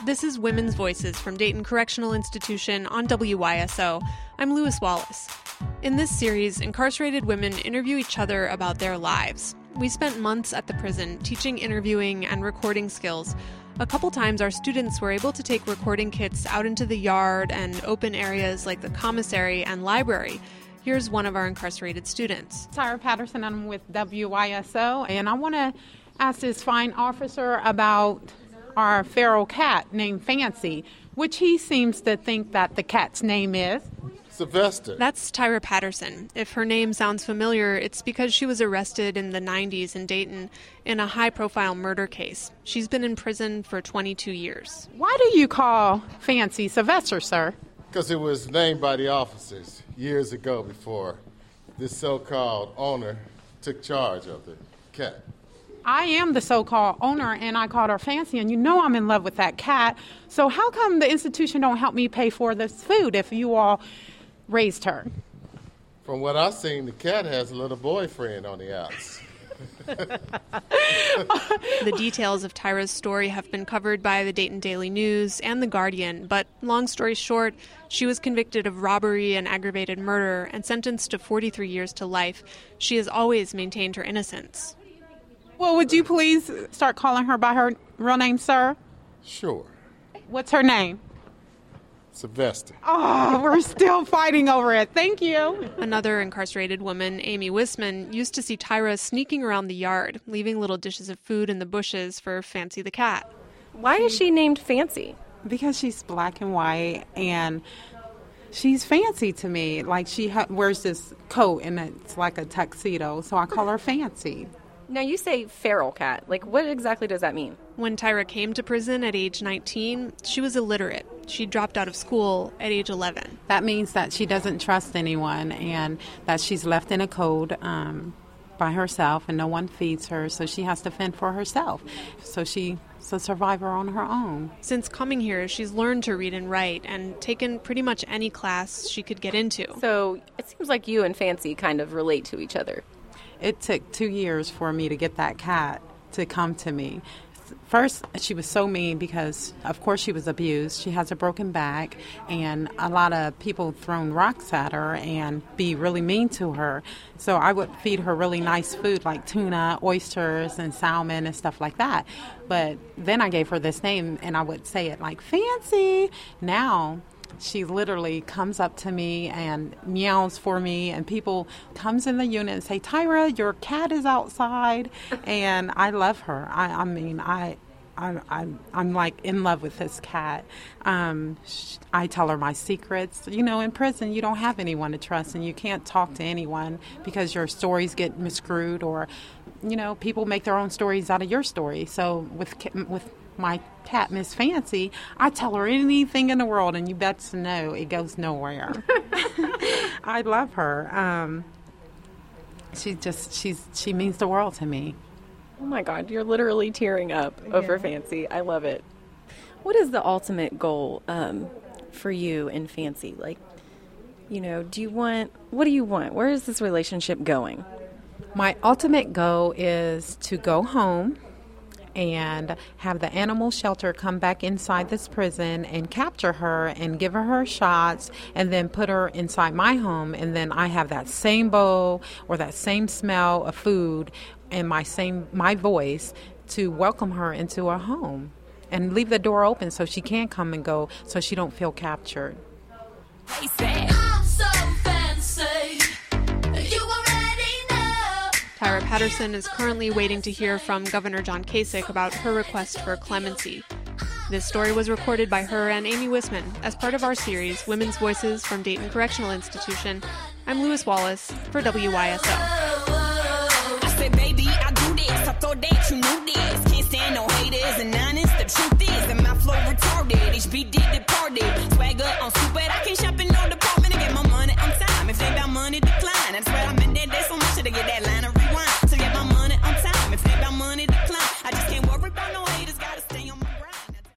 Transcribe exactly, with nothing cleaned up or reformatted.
This is Women's Voices from Dayton Correctional Institution on W Y S O. I'm Lewis Wallace. In this series, incarcerated women interview each other about their lives. We spent months at the prison teaching interviewing and recording skills. A couple times our students were able to take recording kits out into the yard and open areas like the commissary and library. Here's one of our incarcerated students. Tyra Patterson, I'm with W Y S O, and I want to ask this fine officer about our feral cat named Fancy, which he seems to think that the cat's name is Sylvester. That's Tyra Patterson. If her name sounds familiar, it's because she was arrested in the nineties in Dayton in a high-profile murder case. She's been in prison for twenty-two years. Why do you call Fancy Sylvester, sir? Because it was named by the officers years ago before this so-called owner took charge of the cat. I am the so-called owner, and I called her Fancy, and you know I'm in love with that cat. So how come the institution don't help me pay for this food if you all raised her? From what I've seen, the cat has a little boyfriend on the outs. The details of Tyra's story have been covered by the Dayton Daily News and The Guardian, but long story short, she was convicted of robbery and aggravated murder and sentenced to forty-three years to life. She has always maintained her innocence. Well, would you please start calling her by her real name, sir? Sure. What's her name? Sylvester. Oh, we're still fighting over it. Thank you. Another incarcerated woman, Amy Wisman, used to see Tyra sneaking around the yard, leaving little dishes of food in the bushes for Fancy the cat. Why is she named Fancy? Because she's black and white, and she's fancy to me. Like, she ha- wears this coat, and it's like a tuxedo, so I call her Fancy. Now, you say feral cat. Like, what exactly does that mean? When Tyra came to prison at age nineteen, she was illiterate. She dropped out of school at age eleven. That means that she doesn't trust anyone and that she's left in a code um, by herself and no one feeds her, so she has to fend for herself. So she's a survivor on her own. Since coming here, she's learned to read and write and taken pretty much any class she could get into. So it seems like you and Fancy kind of relate to each other. It took two years for me to get that cat to come to me. First, she was so mean because, of course, she was abused. She has a broken back, and a lot of people thrown rocks at her and be really mean to her. So I would feed her really nice food like tuna, oysters, and salmon and stuff like that. But then I gave her this name, and I would say it like, Fancy. Now she literally comes up to me and meows for me, and people comes in the unit and say, Tyra, your cat is outside. And I love her. I, I mean, I, I, I'm, I'm like in love with this cat. Um, sh- I tell her my secrets. You know, in prison, you don't have anyone to trust, and you can't talk to anyone because your stories get miscrewed, or, you know, people make their own stories out of your story. So with with my cat, Miss Fancy, I tell her anything in the world, and you best know it goes nowhere. I love her. Um, she just, she's, she means the world to me. Oh my God, you're literally tearing up over yeah. Fancy. I love it. What is the ultimate goal um, for you and Fancy? Like, you know, do you want, what do you want? Where is this relationship going? My ultimate goal is to go home and have the animal shelter come back inside this prison and capture her and give her her shots and then put her inside my home, and then I have that same bowl or that same smell of food and my same my voice to welcome her into her home and leave the door open so she can come and go, so she don't feel captured. I'm so fancy. You Tyra Patterson is currently waiting to hear from Governor John Kasich about her request for clemency. This story was recorded by her and Amy Wisman as part of our series, Women's Voices from Dayton Correctional Institution. I'm Lewis Wallace for W Y S O. I said, baby, I do this. I thought that you knew this. Can't stand no haters and honest. The truth is that my flow retarded. H B did departed. Swagger on super